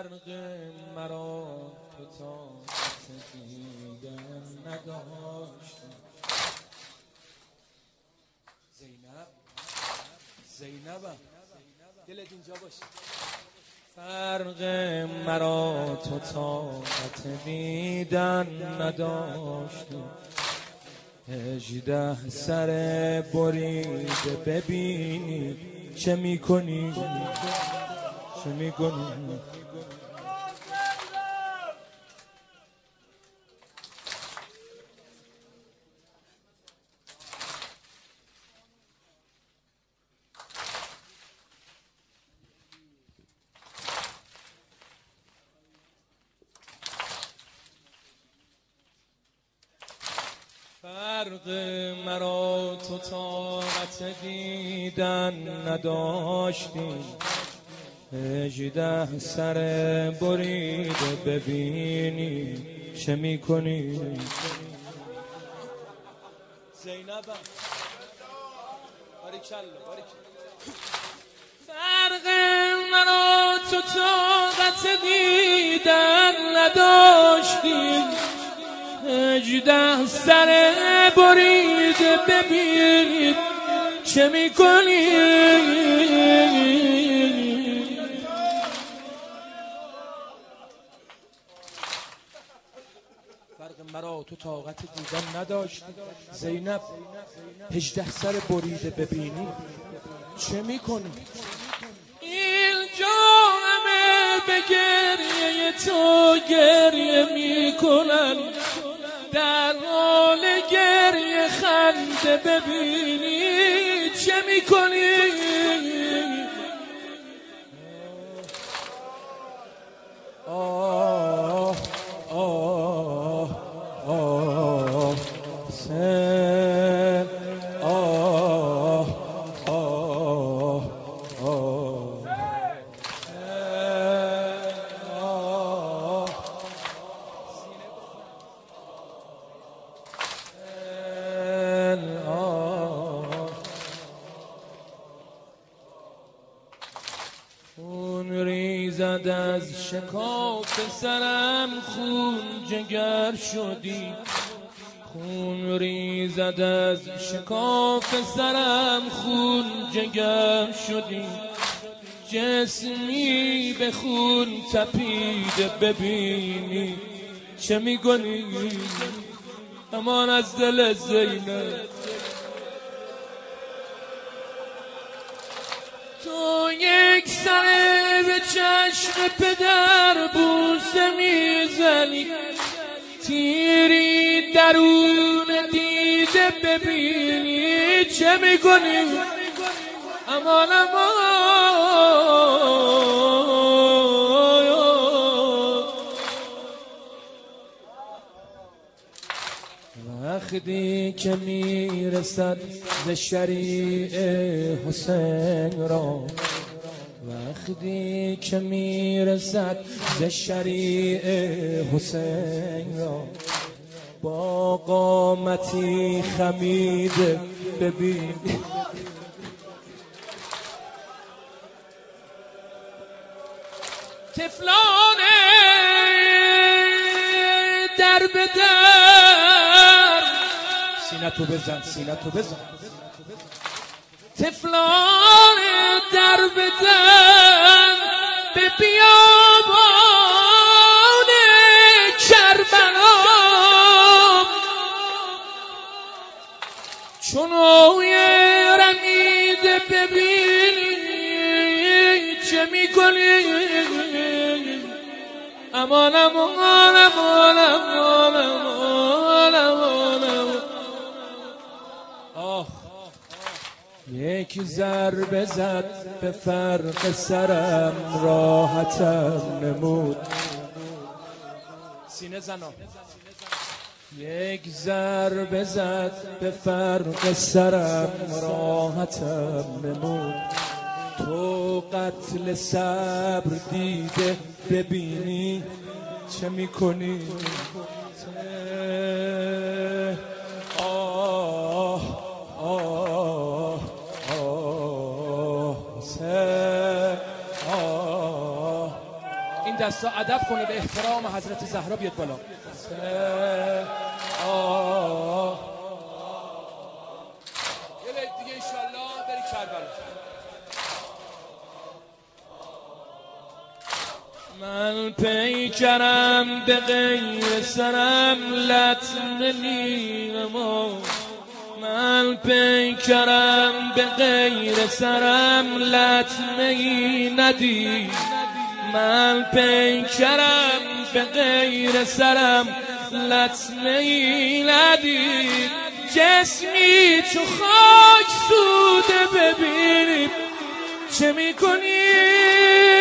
فرق مرا تو طاقت دیدن نداشتم. زینبم دلت اینجا باشه. فرق مرا تو طاقت دیدن نداشتم. 18 سر بریده ببینی چه میکنی چه میکنی. فرق مرا تو طاقت دیدن نداشتی. 18 سر بریده ببینی چه میکنی. زینبم فرق مرا تو طاقت دیدن نداشتی. 18 سر بریده ببینید چه میکنی. فرق مرا تو طاقت دیدن نداشت. زینب 18 سر بریده ببینی چه میکنی. اینجا همه به گریه تو گریه میکنن. در حال گریه خنده ببینی چه میکنی. آه آه آه سن آه آه آه خون ریزد از شکاف سرم خون جگر شدی. خون ریزد از شکاف سرم خون جگر شدی. جسمی به خون تپیده ببینی چه میگنی. امان از دل زینب. تو یک سر به چشم پدر بوسه میزنی. تیری درون دیده ببینی چه میکنی. امان وقتی که میرسد ز شریع حسین را. وقتی که میرسد ز شریع حسین را. با قامتی خمیده ببین طفلان در به در. سینتو بزن سینتو بزن. طفلان در به در به بیابان کربلا. چونوی رمیده ببینی چه میکنی. امان امان امان امان امان امان. آخ یک ضربه زد به فرق سرم راحتم نمود. سینه زنا. یک ضربه زد به فرق سرم راحتم نمود. تو قتل صبر دیده ببینی چه میکنی. آه آه آه آه این دستا ادب کنه به احترام حضرت زهرا بیاد بالا. یه بیت دیگه انشالله بری کربلا. من پیکرم به غیر سرم لطمه من پیکرم به غیر سرم لطمه ندی من پیکرم به غیر سرم لطمه ندی جسمی تو خاک سوده ببینی چه میکنی